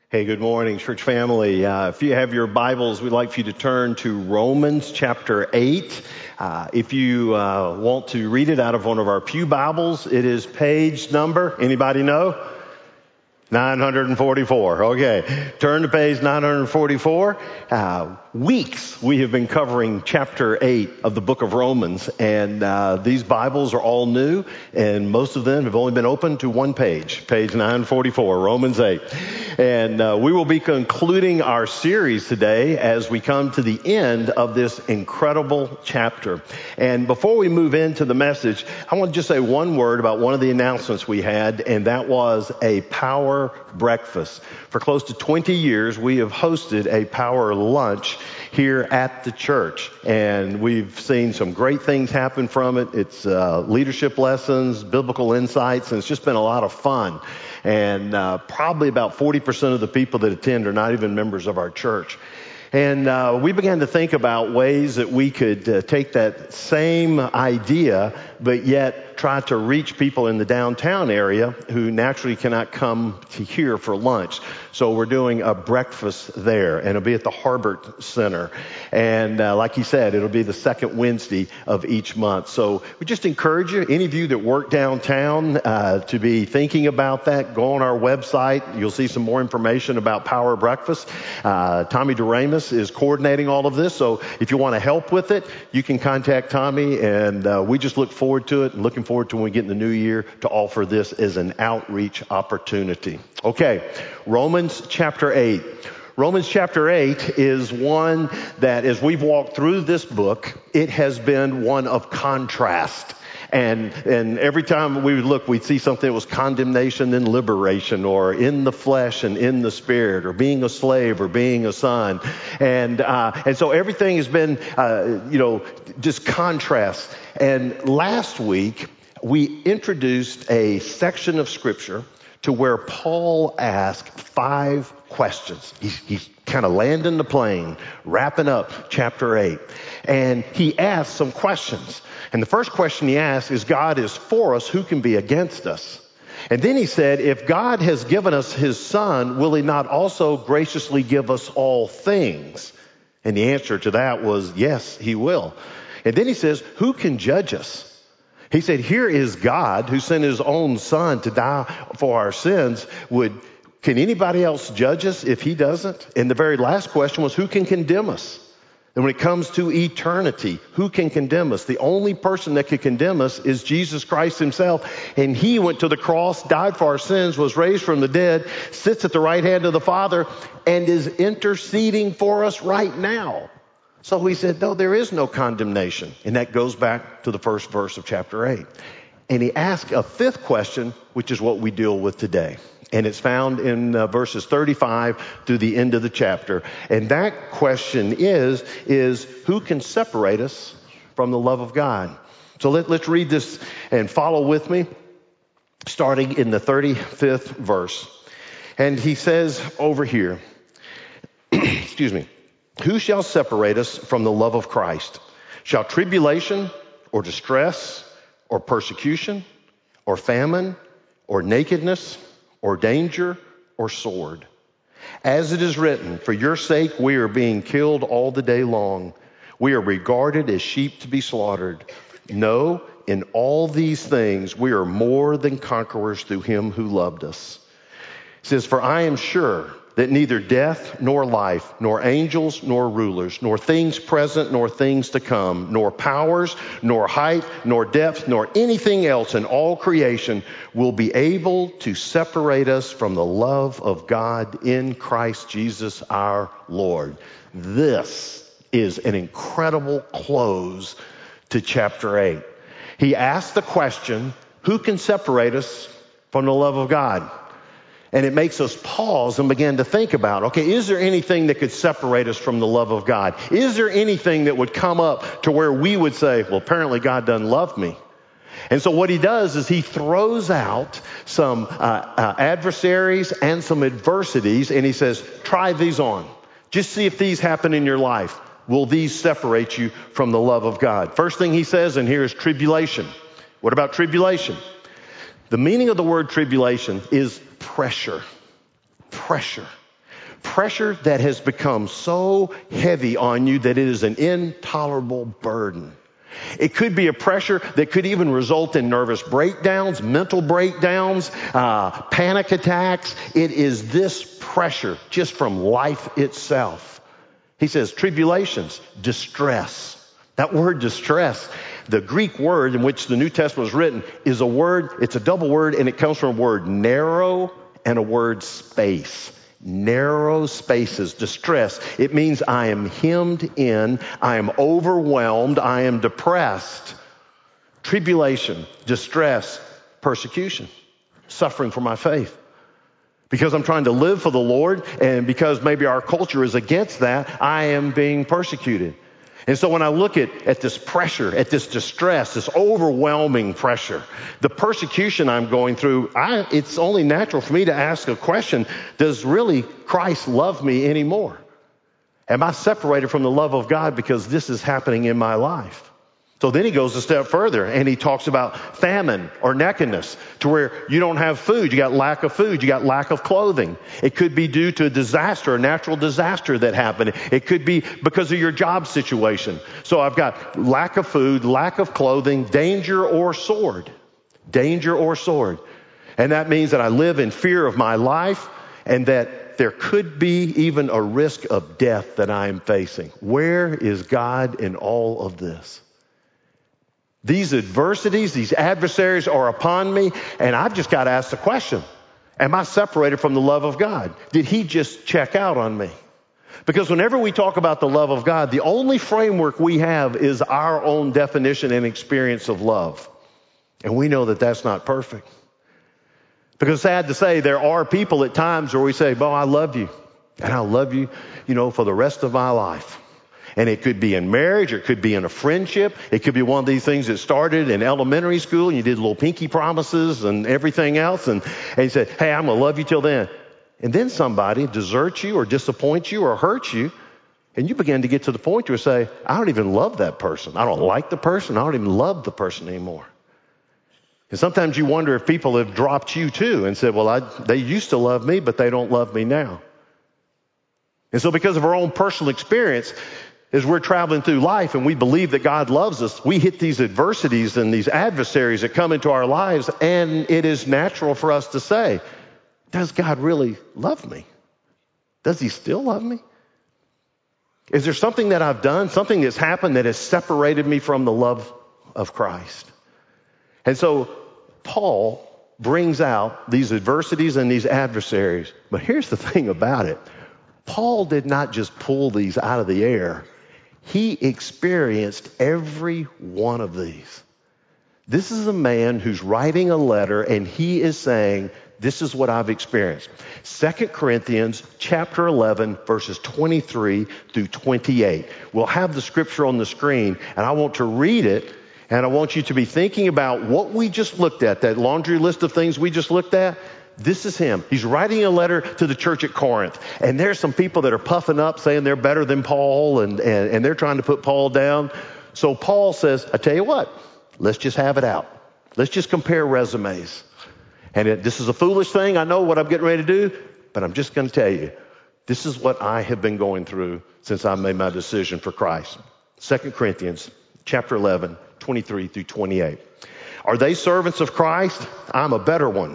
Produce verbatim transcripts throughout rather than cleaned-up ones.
Hey, good morning, church family. Uh, if you have your Bibles, we'd like for you to turn to Romans chapter eight. Uh, if you uh, want to read it out of one of our pew Bibles, it is page number, anybody know? nine forty-four. Okay. Turn to page nine forty-four. Uh, weeks we have been covering chapter eight of the book of Romans, and uh, these Bibles are all new, and most of them have only been opened to one page, page nine forty-four, Romans eight. And uh, we will be concluding our series today as we come to the end of this incredible chapter. And before we move into the message, I want to just say one word about one of the announcements we had, and that was a power breakfast. For close to twenty years, we have hosted a power lunch here at the church, and we've seen some great things happen from it. It's uh, leadership lessons, biblical insights, and it's just been a lot of fun. And uh, probably about forty percent of the people that attend are not even members of our church. And uh, we began to think about ways that we could uh, take that same idea, but yet try to reach people in the downtown area who naturally cannot come to here for lunch. So we're doing a breakfast there, and it'll be at the Harbert Center. And uh, like he said, it'll be the second Wednesday of each month. So we just encourage you, any of you that work downtown, uh, to be thinking about that. Go on our website. You'll see some more information about Power Breakfast. Uh, Tommy Doremus is coordinating all of this. So if you want to help with it, you can contact Tommy, and uh, we just look forward to it and looking forward to when we get in the new year to offer this as an outreach opportunity. Okay, Romans chapter eight. Romans chapter eight is one that, as we've walked through this book, it has been one of contrast. And and every time we would look, we'd see something that was condemnation and liberation, or in the flesh and in the spirit, or being a slave or being a son. And uh, and so everything has been, uh, you know, just contrast. And last week, we introduced a section of Scripture to where Paul asked five questions. He's, he's kind of landing the plane, wrapping up chapter eight. And he asked some questions. And the first question he asked is, God is for us, who can be against us? And then he said, if God has given us his son, will he not also graciously give us all things? And the answer to that was, yes, he will. And then he says, who can judge us? He said, here is God who sent his own son to die for our sins. Would, can anybody else judge us if he doesn't? And the very last question was, who can condemn us? And when it comes to eternity, who can condemn us? The only person that could condemn us is Jesus Christ himself. And he went to the cross, died for our sins, was raised from the dead, sits at the right hand of the Father, and is interceding for us right now. So he said, no, there is no condemnation. And that goes back to the first verse of chapter eight. And he asked a fifth question, which is what we deal with today. And it's found in uh, verses thirty-five through the end of the chapter. And that question is, is who can separate us from the love of God? So let, let's read this and follow with me, starting in the thirty-fifth verse. And he says over here, excuse me, who shall separate us from the love of Christ? Shall tribulation or distress or persecution or famine or nakedness or danger or sword? As it is written, for your sake we are being killed all the day long. We are regarded as sheep to be slaughtered. No, in all these things we are more than conquerors through him who loved us. It says, for I am sure that neither death nor life, nor angels nor rulers, nor things present nor things to come, nor powers, nor height, nor depth, nor anything else in all creation will be able to separate us from the love of God in Christ Jesus our Lord. This is an incredible close to chapter eight. He asked the question, who can separate us from the love of God? And it makes us pause and begin to think about, okay, is there anything that could separate us from the love of God? Is there anything that would come up to where we would say, well, apparently God doesn't love me? And so what he does is he throws out some uh, uh, adversaries and some adversities, and he says, try these on. Just see if these happen in your life. Will these separate you from the love of God? First thing he says in here is tribulation. What about tribulation? The meaning of the word tribulation is pressure. Pressure. pressure that has become so heavy on you that it is an intolerable burden. It could be a pressure that could even result in nervous breakdowns, mental breakdowns, uh, panic attacks. It is this pressure just from life itself. He says tribulations, distress. That word distress, the Greek word in which the New Testament was written, is a word, it's a double word, and it comes from a word narrow and a word space. Narrow spaces, distress. It means I am hemmed in, I am overwhelmed, I am depressed. Tribulation, distress, persecution, suffering for my faith. Because I'm trying to live for the Lord, and because maybe our culture is against that, I am being persecuted. And so when I look at, at this pressure, at this distress, this overwhelming pressure, the persecution I'm going through, I, it's only natural for me to ask a question: does really Christ love me anymore? Am I separated from the love of God because this is happening in my life? So then he goes a step further and he talks about famine or nakedness, to where you don't have food, you got lack of food, you got lack of clothing. It could be due to a disaster, a natural disaster that happened. It could be because of your job situation. So I've got lack of food, lack of clothing, danger or sword. Danger or sword. And that means that I live in fear of my life, and that there could be even a risk of death that I am facing. Where is God in all of this? These adversities, these adversaries are upon me, and I've just got to ask the question: am I separated from the love of God? Did he just check out on me? Because whenever we talk about the love of God, the only framework we have is our own definition and experience of love. And we know that that's not perfect. Because sad to say, there are people at times where we say, "Well, I love you, and I'll love you, you know, for the rest of my life." And it could be in marriage, or it could be in a friendship. It could be one of these things that started in elementary school, and you did little pinky promises and everything else. And, and you said, "Hey, I'm going to love you till then." And then somebody deserts you or disappoints you or hurts you. And you begin to get to the point where you say, "I don't even love that person. I don't like the person. I don't even love the person anymore." And sometimes you wonder if people have dropped you too and said, "Well, I, they used to love me, but they don't love me now." And so because of our own personal experience, as we're traveling through life and we believe that God loves us, we hit these adversities and these adversaries that come into our lives, and it is natural for us to say, "Does God really love me? Does he still love me? Is there something that I've done, something that's happened that has separated me from the love of Christ?" And so Paul brings out these adversities and these adversaries. But here's the thing about it. Paul did not just pull these out of the air. He experienced every one of these. This is a man who's writing a letter, and he is saying, this is what I've experienced. Second Corinthians chapter eleven, verses twenty-three through twenty-eight. We'll have the scripture on the screen, and I want to read it, and I want you to be thinking about what we just looked at, that laundry list of things we just looked at. This is him. He's writing a letter to the church at Corinth. And there's some people that are puffing up saying they're better than Paul, and, and, and they're trying to put Paul down. So Paul says, "I tell you what, let's just have it out. Let's just compare resumes. And it, this is a foolish thing. I know what I'm getting ready to do, but I'm just going to tell you, this is what I have been going through since I made my decision for Christ." Second Corinthians chapter eleven, twenty-three through twenty-eight. "Are they servants of Christ? I'm a better one.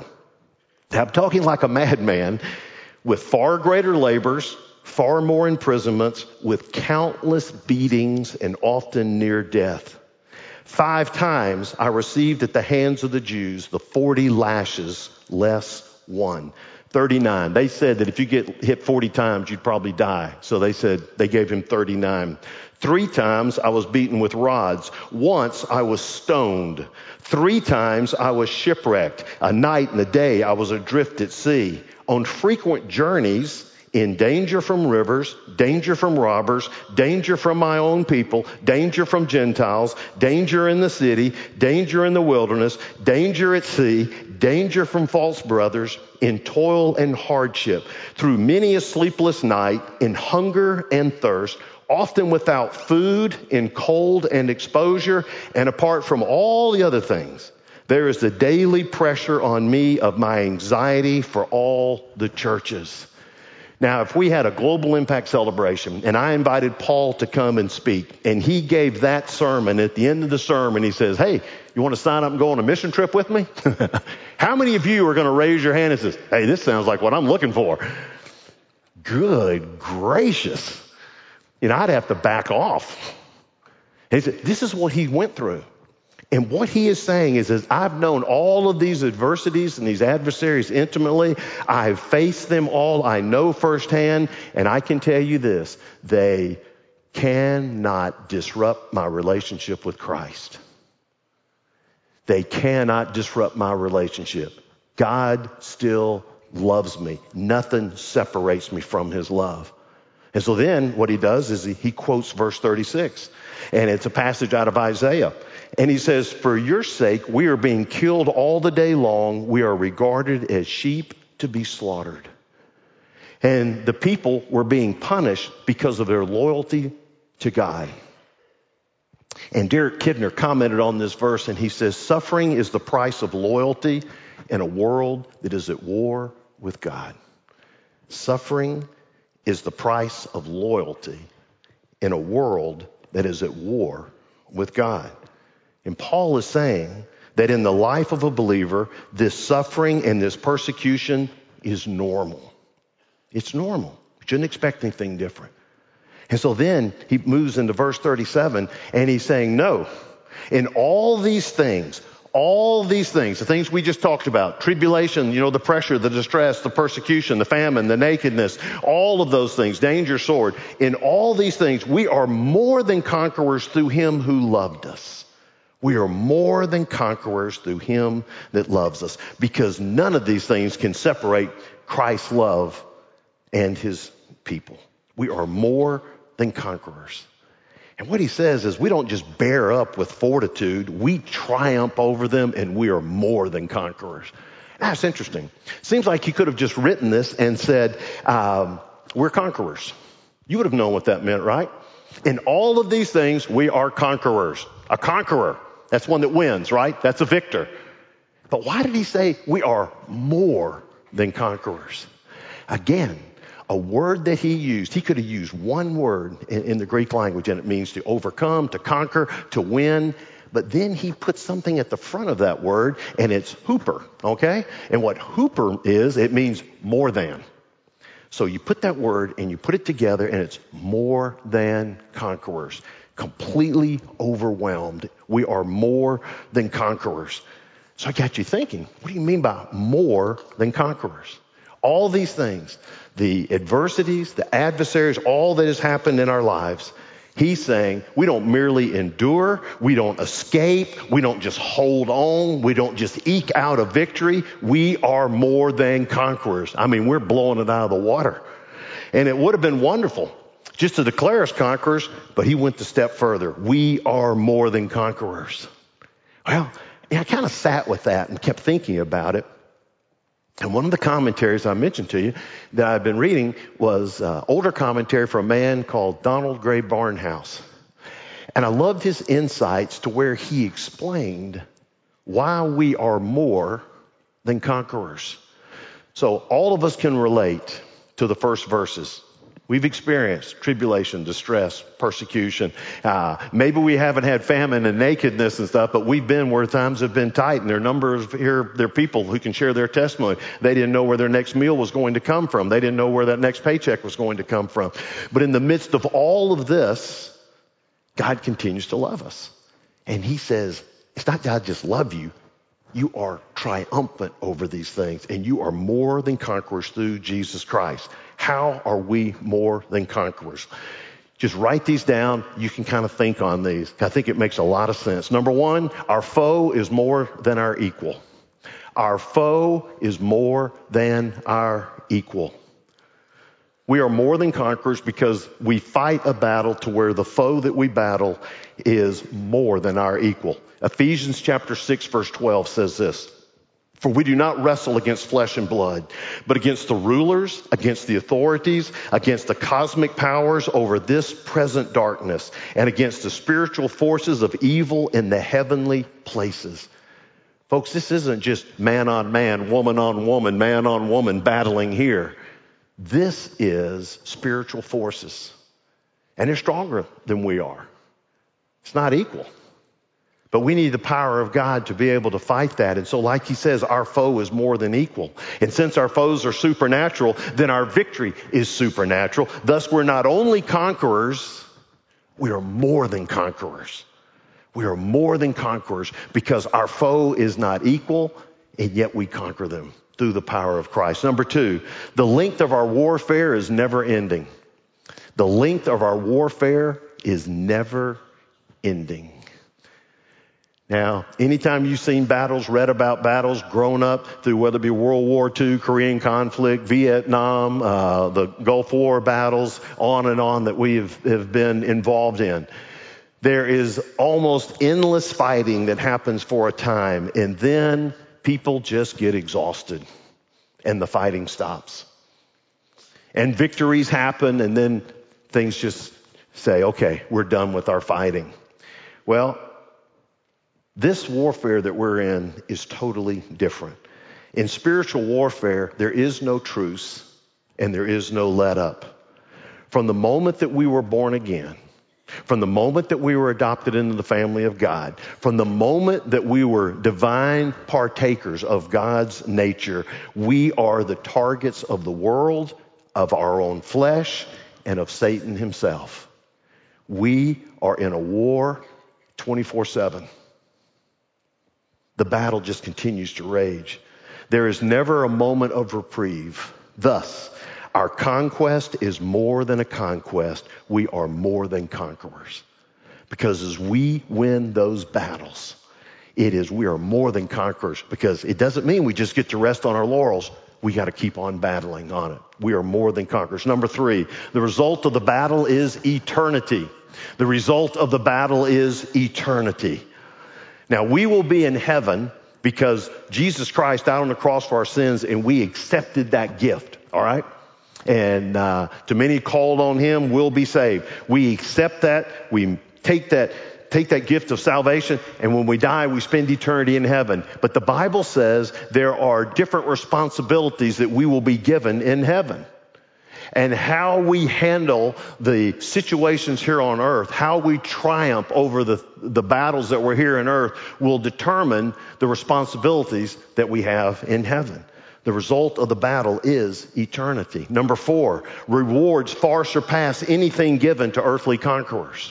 I'm talking like a madman, with far greater labors, far more imprisonments, with countless beatings, and often near death. Five times I received at the hands of the Jews the forty lashes less one." thirty-nine. They said that if you get hit forty times, you'd probably die. So they said they gave him thirty-nine. "Three times I was beaten with rods. Once I was stoned. Three times I was shipwrecked. A night and a day I was adrift at sea. On frequent journeys, in danger from rivers, danger from robbers, danger from my own people, danger from Gentiles, danger in the city, danger in the wilderness, danger at sea, danger from false brothers, in toil and hardship, through many a sleepless night, in hunger and thirst, often without food, in cold and exposure, and apart from all the other things, there is the daily pressure on me of my anxiety for all the churches." Now, if we had a global impact celebration and I invited Paul to come and speak, and he gave that sermon, at the end of the sermon, he says, hey, you want to sign up and go on a mission trip with me? How many of you are going to raise your hand and says, hey, this sounds like what I'm looking for? Good gracious. You know, I'd have to back off. He said, this is what he went through. And what he is saying is, is, I've known all of these adversities and these adversaries intimately. I've faced them all. I know firsthand. And I can tell you this, they cannot disrupt my relationship with Christ. They cannot disrupt my relationship. God still loves me. Nothing separates me from his love. And so then what he does is he, he quotes verse thirty-six. And it's a passage out of Isaiah. And he says, for your sake, we are being killed all the day long. We are regarded as sheep to be slaughtered. And the people were being punished because of their loyalty to God. And Derek Kidner commented on this verse, and he says, suffering is the price of loyalty in a world that is at war with God. Suffering is the price of loyalty in a world that is at war with God. And Paul is saying that in the life of a believer, this suffering and this persecution is normal. It's normal. You shouldn't expect anything different. And so then he moves into verse thirty-seven, and he's saying, no, in all these things, all these things, the things we just talked about, tribulation, you know, the pressure, the distress, the persecution, the famine, the nakedness, all of those things, danger, sword, in all these things, we are more than conquerors through him who loved us. We are more than conquerors through him that loves us, because none of these things can separate Christ's love and his people. We are more than conquerors. And what he says is we don't just bear up with fortitude. We triumph over them, and we are more than conquerors. That's interesting. Seems like he could have just written this and said, um, we're conquerors. You would have known what that meant, right? In all of these things, we are conquerors. A conqueror. That's one that wins, right? That's a victor. But why did he say we are more than conquerors? Again, a word that he used, he could have used one word in, in the Greek language, and it means to overcome, to conquer, to win. But then he put something at the front of that word, and it's hooper, okay? And what hooper is, it means more than. So you put that word and you put it together, and it's more than conquerors. Completely overwhelmed. We are more than conquerors. So I got you thinking, what do you mean by more than conquerors? All these things, the adversities, the adversaries, all that has happened in our lives, he's saying we don't merely endure, we don't escape, we don't just hold on, we don't just eke out a victory. We are more than conquerors. I mean, we're blowing it out of the water. And it would have been wonderful just to declare us conquerors, but he went a step further. We are more than conquerors. Well, I kind of sat with that and kept thinking about it. And one of the commentaries I mentioned to you that I've been reading was uh, older commentary from a man called Donald Gray Barnhouse. And I loved his insights to where he explained why we are more than conquerors. So all of us can relate to the first verses. We've experienced tribulation, distress, persecution. Uh, maybe we haven't had famine and nakedness and stuff, but we've been where times have been tight. And there are numbers here, there are people who can share their testimony. They didn't know where their next meal was going to come from. They didn't know where that next paycheck was going to come from. But in the midst of all of this, God continues to love us. And he says, it's not God just love you. You are triumphant over these things, and you are more than conquerors through Jesus Christ. How are we more than conquerors? Just write these down. You can kind of think on these. I think it makes a lot of sense. Number one, our foe is more than our equal. Our foe is more than our equal. We are more than conquerors because we fight a battle to where the foe that we battle is more than our equal. Ephesians chapter six verse twelve says this, for we do not wrestle against flesh and blood, but against the rulers, against the authorities, against the cosmic powers over this present darkness, and against the spiritual forces of evil in the heavenly places. Folks, this isn't just man on man, woman on woman, man on woman battling here. This is spiritual forces. And they're stronger than we are. It's not equal. But we need the power of God to be able to fight that. And so like he says, our foe is more than equal. And since our foes are supernatural, then our victory is supernatural. Thus, we're not only conquerors, we are more than conquerors. We are more than conquerors because our foe is not equal, and yet we conquer them through the power of Christ. Number two, the length of our warfare is never ending. The length of our warfare is never ending. Now, anytime you've seen battles, read about battles, grown up through whether it be World War Two, Korean conflict, Vietnam, uh, the Gulf War battles, on and on that we have, have been involved in, there is almost endless fighting that happens for a time, and then people just get exhausted and the fighting stops. And victories happen, and then things just say, okay, we're done with our fighting. Well, this warfare that we're in is totally different. In spiritual warfare, there is no truce and there is no let up. From the moment that we were born again, from the moment that we were adopted into the family of God, from the moment that we were divine partakers of God's nature, we are the targets of the world, of our own flesh, and of Satan himself. We are in a war twenty-four seven. The battle just continues to rage. There is never a moment of reprieve. Thus, our conquest is more than a conquest. We are more than conquerors. Because as we win those battles, it is we are more than conquerors. Because it doesn't mean we just get to rest on our laurels. We got to keep on battling on it. We are more than conquerors. Number three, the result of the battle is eternity. The result of the battle is eternity. Now, we will be in heaven because Jesus Christ died on the cross for our sins, and we accepted that gift, all right? And uh, to many called on him will be saved. We accept that. We take that take that gift of salvation, and when we die, we spend eternity in heaven. But the Bible says there are different responsibilities that we will be given in heaven. And how we handle the situations here on earth, how we triumph over the, the battles that we're here on earth will determine the responsibilities that we have in heaven. The result of the battle is eternity. Number four, rewards far surpass anything given to earthly conquerors.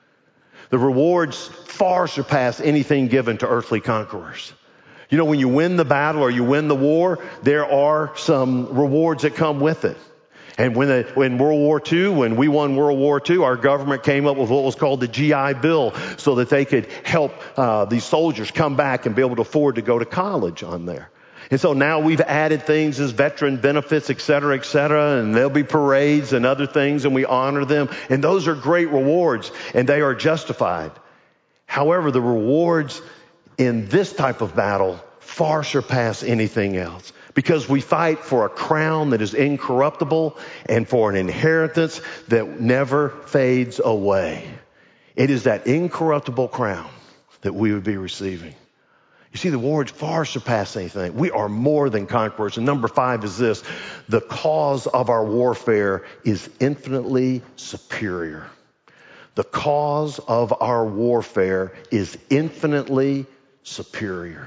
The rewards far surpass anything given to earthly conquerors. You know, when you win the battle or you win the war, there are some rewards that come with it. And when, the, when World War Two, when we won World War Two, our government came up with what was called the G I Bill so that they could help uh, these soldiers come back and be able to afford to go to college on there. And so now we've added things as veteran benefits, et cetera, et cetera, and there'll be parades and other things, and we honor them. And those are great rewards, and they are justified. However, the rewards in this type of battle far surpass anything else. Because we fight for a crown that is incorruptible and for an inheritance that never fades away. It is that incorruptible crown that we would be receiving. You see, the rewards far surpass anything. We are more than conquerors. And number five is this: the cause of our warfare is infinitely superior. The cause of our warfare is infinitely superior.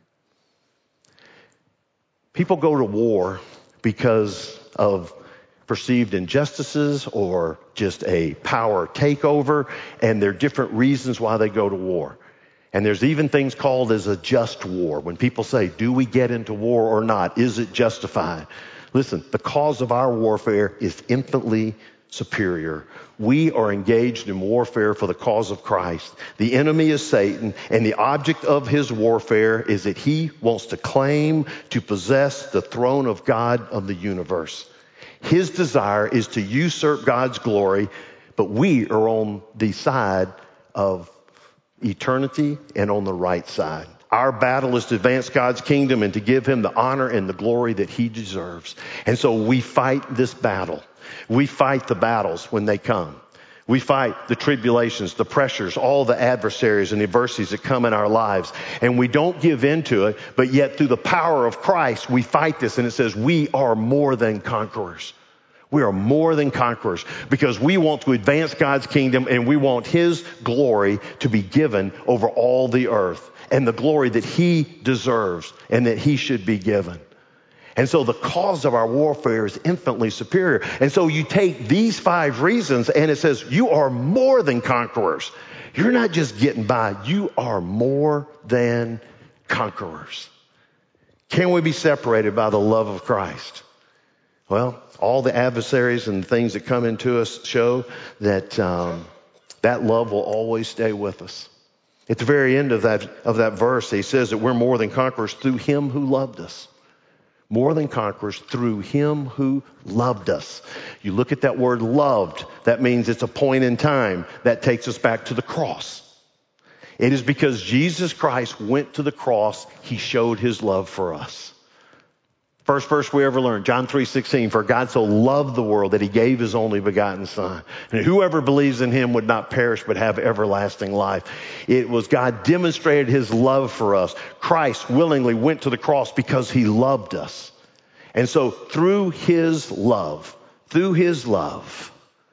People go to war because of perceived injustices or just a power takeover, and there are different reasons why they go to war. And there's even things called as a just war. When people say, do we get into war or not? Is it justified? Listen, the cause of our warfare is infinitely superior. We are engaged in warfare for the cause of Christ. The enemy is Satan, and the object of his warfare is that he wants to claim to possess the throne of God of the universe. His desire is to usurp God's glory, but we are on the side of eternity and on the right side. Our battle is to advance God's kingdom and to give him the honor and the glory that he deserves. And so we fight this battle. We fight the battles when they come. We fight the tribulations, the pressures, all the adversaries and the adversities that come in our lives. And we don't give in to it, but yet through the power of Christ, we fight this. And it says we are more than conquerors. We are more than conquerors because we want to advance God's kingdom and we want his glory to be given over all the earth and the glory that he deserves and that he should be given. And so the cause of our warfare is infinitely superior. And so you take these five reasons and it says you are more than conquerors. You're not just getting by. You are more than conquerors. Can we be separated by the love of Christ? Well, all the adversaries and things that come into us show that um, that love will always stay with us. At the very end of that of that verse, he says that we're more than conquerors through him who loved us. More than conquerors through him who loved us. You look at that word loved, that means it's a point in time. That takes us back to the cross. It is because Jesus Christ went to the cross, he showed his love for us. First verse we ever learned, John three sixteen, for God so loved the world that he gave his only begotten son. And whoever believes in him would not perish but have everlasting life. It was God demonstrated his love for us. Christ willingly went to the cross because he loved us. And so through his love, through his love,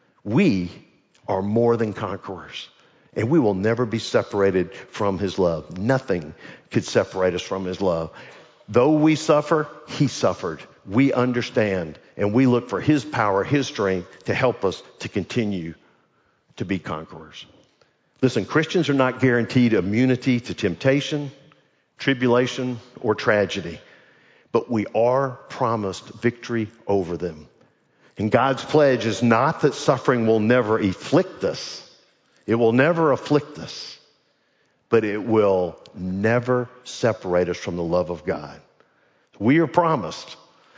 we are more than conquerors. And we will never be separated from his love. Nothing could separate us from his love. Though we suffer, he suffered. We understand and we look for his power, his strength to help us to continue to be conquerors. Listen, Christians are not guaranteed immunity to temptation, tribulation, or tragedy, but we are promised victory over them. And God's pledge is not that suffering will never afflict us. It will never afflict us, but it will never separate us from the love of God. We are promised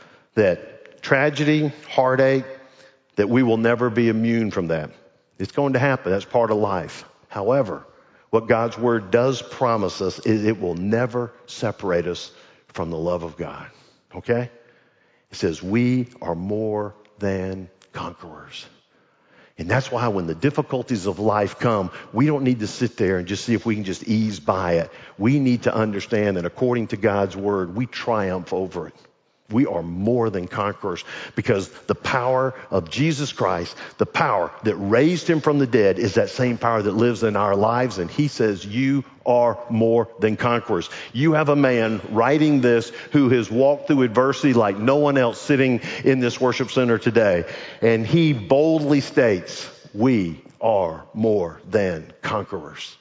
that tragedy, heartache, that we will never be immune from that. It's going to happen. That's part of life. However, what God's word does promise us is it will never separate us from the love of God. Okay? It says we are more than conquerors. And that's why when the difficulties of life come, we don't need to sit there and just see if we can just ease by it. We need to understand that according to God's word, we triumph over it. We are more than conquerors because the power of Jesus Christ, the power that raised him from the dead, is that same power that lives in our lives. And he says, you are more than conquerors. You have a man writing this who has walked through adversity like no one else sitting in this worship center today. And he boldly states, we are more than conquerors.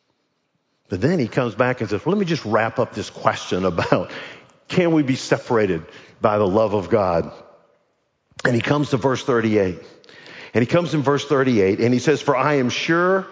But then he comes back and says, well, let me just wrap up this question about can we be separated by the love of God? And he comes to verse thirty-eight. And he comes in verse thirty-eight and he says, for I am sure,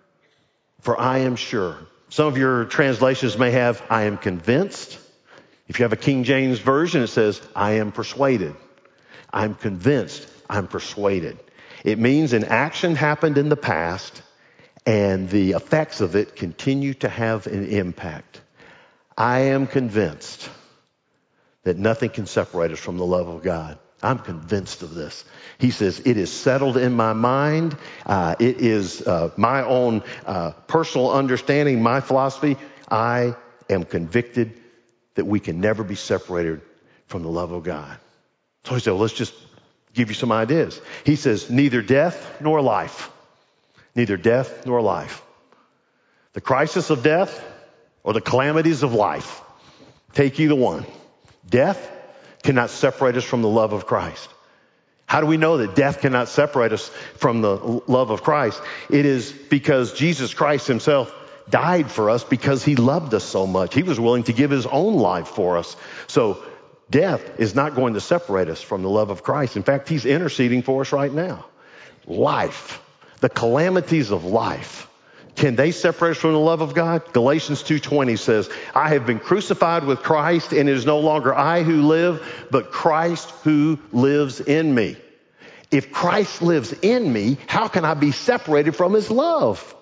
for I am sure. Some of your translations may have, I am convinced. If you have a King James version, it says, I am persuaded. I'm convinced. I'm persuaded. It means an action happened in the past and the effects of it continue to have an impact. I am convinced that nothing can separate us from the love of God. I'm convinced of this. He says, it is settled in my mind. Uh, it is uh, my own uh, personal understanding, my philosophy. I am convicted that we can never be separated from the love of God. So he said, well, let's just give you some ideas. He says, neither death nor life. Neither death nor life. The crisis of death or the calamities of life. Take either one. Death cannot separate us from the love of Christ. How do we know that death cannot separate us from the love of Christ? It is because Jesus Christ himself died for us because he loved us so much. He was willing to give his own life for us. So death is not going to separate us from the love of Christ. In fact, he's interceding for us right now. Life, the calamities of life, can they separate us from the love of God? Galatians two twenty says, I have been crucified with Christ, and it is no longer I who live, but Christ who lives in me. If Christ lives in me, how can I be separated from his love?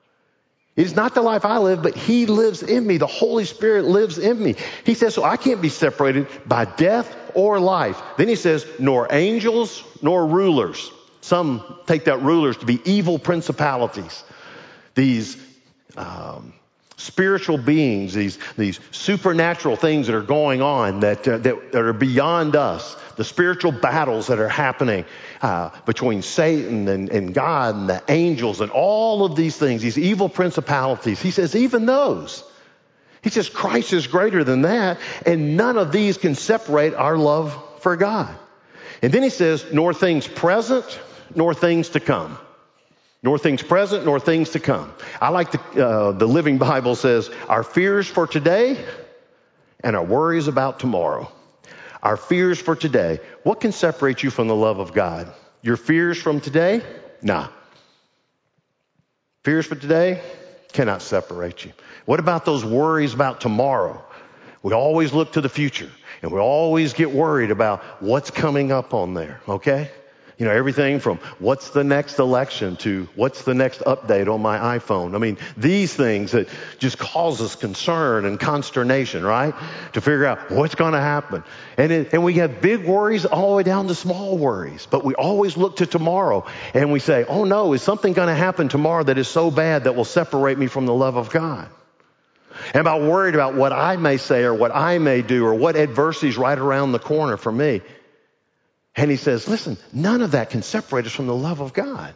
It is not the life I live, but he lives in me. The Holy Spirit lives in me. He says, so I can't be separated by death or life. Then he says, nor angels nor rulers. Some take that rulers to be evil principalities. These um, spiritual beings, these, these supernatural things that are going on that, uh, that, that are beyond us, the spiritual battles that are happening uh, between Satan and, and God and the angels and all of these things, these evil principalities. He says, even those. He says, Christ is greater than that, and none of these can separate our love for God. And then he says, nor things present, nor things to come. Nor things present, nor things to come. I like the, uh, the Living Bible says, our fears for today and our worries about tomorrow. Our fears for today. What can separate you from the love of God? Your fears from today? Nah. Fears for today cannot separate you. What about those worries about tomorrow? We always look to the future, and we always get worried about what's coming up on there, okay? You know, everything from what's the next election to what's the next update on my iPhone. I mean, these things that just cause us concern and consternation, right? To figure out what's going to happen. And it, and we have big worries all the way down to small worries. But we always look to tomorrow and we say, oh no, is something going to happen tomorrow that is so bad that will separate me from the love of God? Am I worried about what I may say or what I may do or what adversity is right around the corner for me? And he says, listen, none of that can separate us from the love of God.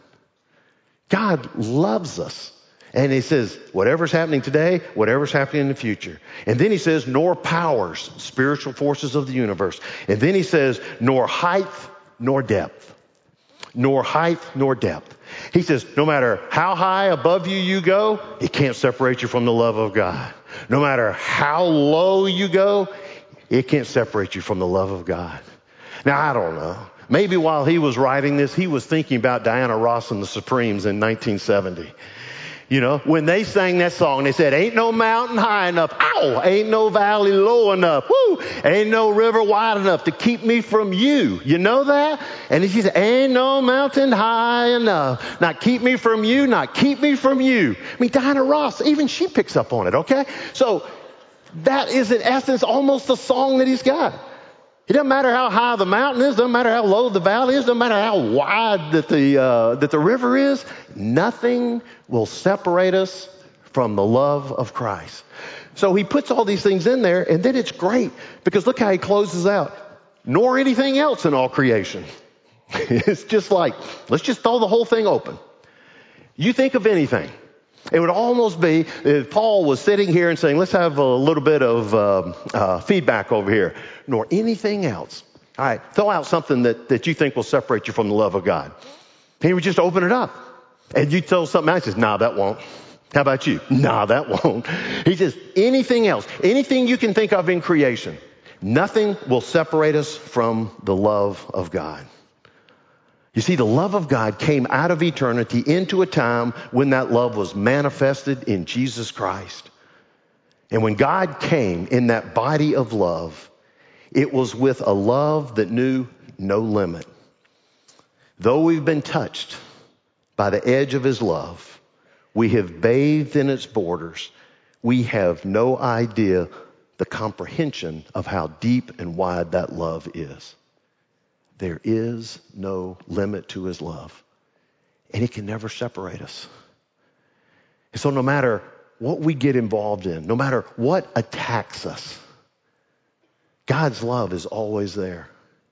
God loves us. And he says, whatever's happening today, whatever's happening in the future. And then he says, nor powers, spiritual forces of the universe. And then he says, nor height, nor depth. Nor height, nor depth. He says, no matter how high above you you go, it can't separate you from the love of God. No matter how low you go, it can't separate you from the love of God. Now, I don't know. Maybe while he was writing this, he was thinking about Diana Ross and the Supremes in nineteen seventy. You know, when they sang that song, they said, ain't no mountain high enough. Ow! Ain't no valley low enough. Woo! Ain't no river wide enough to keep me from you. You know that? And she said, ain't no mountain high enough. Not keep me from you, not keep me from you. I mean, Diana Ross, even she picks up on it, okay? So that is in essence almost the song that he's got. It doesn't matter how high the mountain is, doesn't matter how low the valley is, doesn't matter how wide that the uh, that the river is. Nothing will separate us from the love of Christ. So he puts all these things in there, and then it's great because look how he closes out. Nor anything else in all creation. It's just like, let's just throw the whole thing open. You think of anything. It would almost be if Paul was sitting here and saying, let's have a little bit of uh, uh, feedback over here, nor anything else. All right, throw out something that, that you think will separate you from the love of God. And he would just open it up. And you tell something else, he says, nah, that won't. How about you? Nah, that won't. He says, anything else, anything you can think of in creation, nothing will separate us from the love of God. You see, the love of God came out of eternity into a time when that love was manifested in Jesus Christ. And when God came in that body of love, it was with a love that knew no limit. Though we've been touched by the edge of his love, we have bathed in its borders. We have no idea the comprehension of how deep and wide that love is. There is no limit to his love, and it can never separate us. And so no matter what we get involved in, no matter what attacks us, God's love is always there.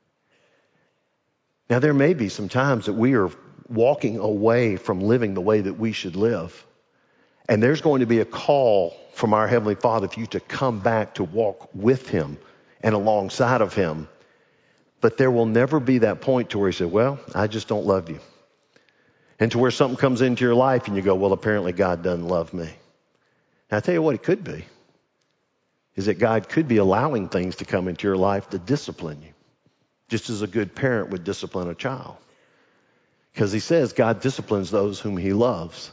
Now, there may be some times that we are walking away from living the way that we should live, and there's going to be a call from our Heavenly Father for you to come back to walk with him and alongside of him. But there will never be that point to where you say, well, I just don't love you. And to where something comes into your life and you go, well, apparently God doesn't love me. Now, I tell you what it could be, is that God could be allowing things to come into your life to discipline you, just as a good parent would discipline a child. Because he says God disciplines those whom he loves.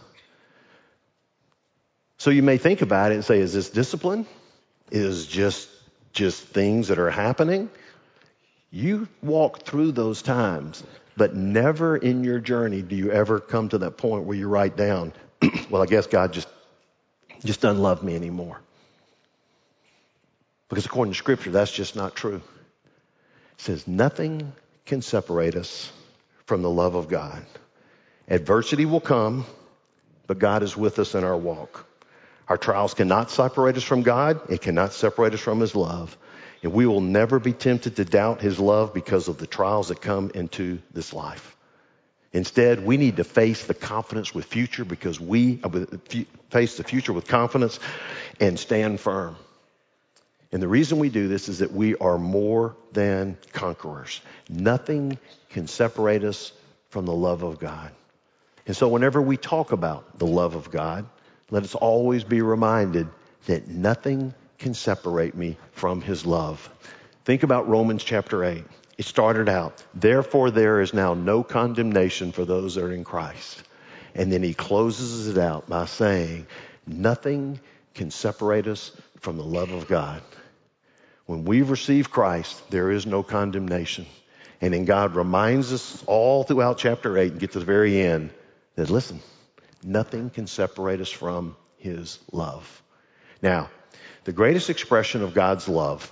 So you may think about it and say, is this discipline? Is just just things that are happening? You walk through those times, but never in your journey do you ever come to that point where you write down, well, I guess God just, just doesn't love me anymore. Because according to Scripture, that's just not true. It says nothing can separate us from the love of God. Adversity will come, but God is with us in our walk. Our trials cannot separate us from God. It cannot separate us from his love. And we will never be tempted to doubt his love because of the trials that come into this life. Instead, we need to face the confidence with future because we uh, face the future with confidence and stand firm. And the reason we do this is that we are more than conquerors. Nothing can separate us from the love of God. And so whenever we talk about the love of God, let us always be reminded that nothing can separate me from his love. Think about Romans chapter eight. It started out, therefore there is now no condemnation for those that are in Christ. And then he closes it out by saying, nothing can separate us from the love of God. When we've received Christ, there is no condemnation. And then God reminds us all throughout chapter eight and get to the very end that, listen, nothing can separate us from his love. Now, the greatest expression of God's love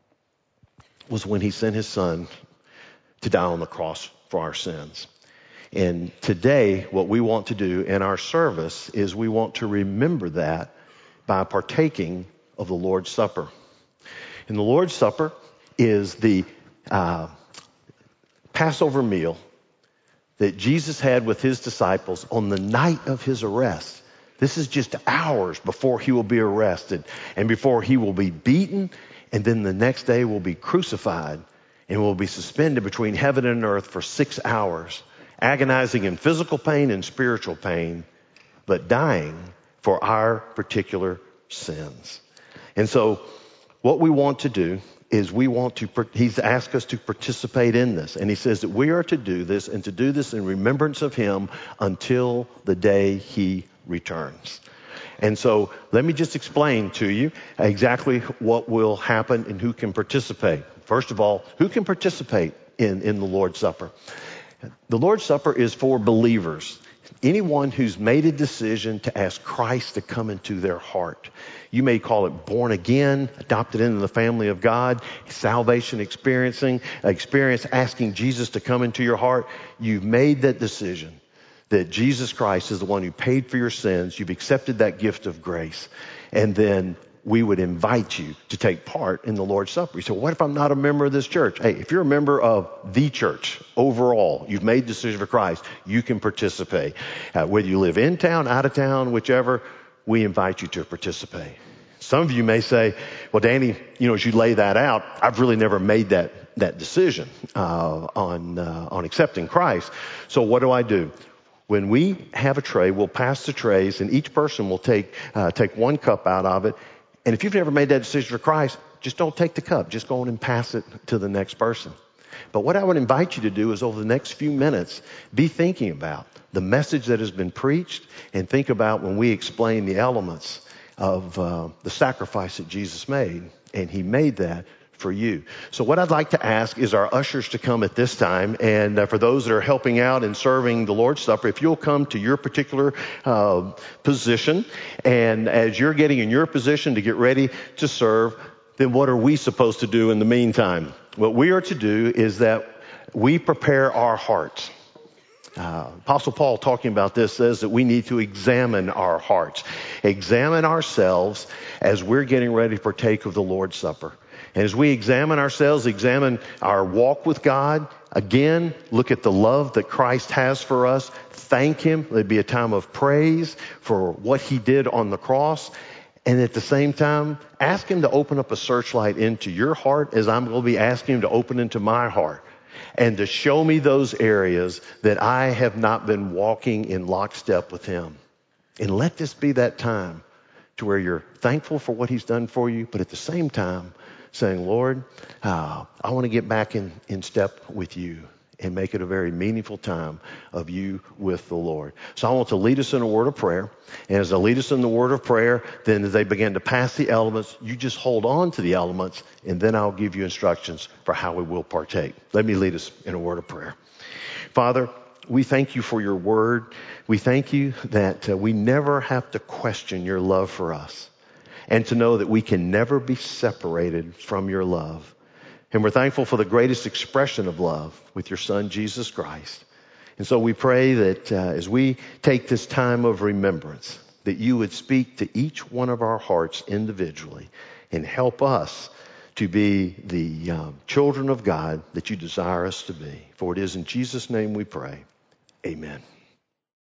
was when he sent his son to die on the cross for our sins. And today, what we want to do in our service is we want to remember that by partaking of the Lord's Supper. And the Lord's Supper is the uh, Passover meal that Jesus had with his disciples on the night of his arrest. This is just hours before he will be arrested and before he will be beaten, and then the next day will be crucified and will be suspended between heaven and earth for six hours, agonizing in physical pain and spiritual pain, but dying for our particular sins. And so what we want to do is we want to, he's asked us to participate in this. And he says that we are to do this and to do this in remembrance of him until the day he returns. And so let me just explain to you exactly what will happen and who can participate. First of all, who can participate in, in the Lord's Supper? The Lord's Supper is for believers. Anyone who's made a decision to ask Christ to come into their heart. You may call it born again, adopted into the family of God, salvation experiencing, experience asking Jesus to come into your heart. You've made that decision that Jesus Christ is the one who paid for your sins. You've accepted that gift of grace. And then we would invite you to take part in the Lord's Supper. You say, what if I'm not a member of this church? Hey, if you're a member of the church overall, you've made the decision for Christ, you can participate. Uh, whether you live in town, out of town, whichever, we invite you to participate. Some of you may say, well, Danny, you know, as you lay that out, I've really never made that, that decision uh, on, uh, on accepting Christ. So what do I do? When we have a tray, we'll pass the trays, and each person will take uh, take one cup out of it. And if you've never made that decision for Christ, just don't take the cup. Just go on and pass it to the next person. But what I would invite you to do is over the next few minutes, be thinking about the message that has been preached and think about when we explain the elements of uh, the sacrifice that Jesus made. And he made that for you. So what I'd like to ask is our ushers to come at this time. And uh, for those that are helping out and serving the Lord's Supper, if you'll come to your particular uh, position, and as you're getting in your position to get ready to serve, then what are we supposed to do in the meantime? What we are to do is that we prepare our hearts. Uh, Apostle Paul, talking about this, says that we need to examine our hearts, examine ourselves as we're getting ready to partake of the Lord's Supper. And as we examine ourselves, examine our walk with God, again, look at the love that Christ has for us. Thank him. It'd be a time of praise for what he did on the cross. And at the same time, ask him to open up a searchlight into your heart as I'm going to be asking him to open into my heart. And to show me those areas that I have not been walking in lockstep with him. And let this be that time to where you're thankful for what he's done for you, but at the same time, saying, Lord, uh, I want to get back in, in step with you and make it a very meaningful time of you with the Lord. So I want to lead us in a word of prayer. And as I lead us in the word of prayer, then as they begin to pass the elements, you just hold on to the elements, and then I'll give you instructions for how we will partake. Let me lead us in a word of prayer. Father, we thank you for your word. We thank you that uh, we never have to question your love for us, and to know that we can never be separated from your love. And we're thankful for the greatest expression of love with your son, Jesus Christ. And so we pray that uh, as we take this time of remembrance, that you would speak to each one of our hearts individually and help us to be the um, children of God that you desire us to be. For it is in Jesus' name we pray. Amen.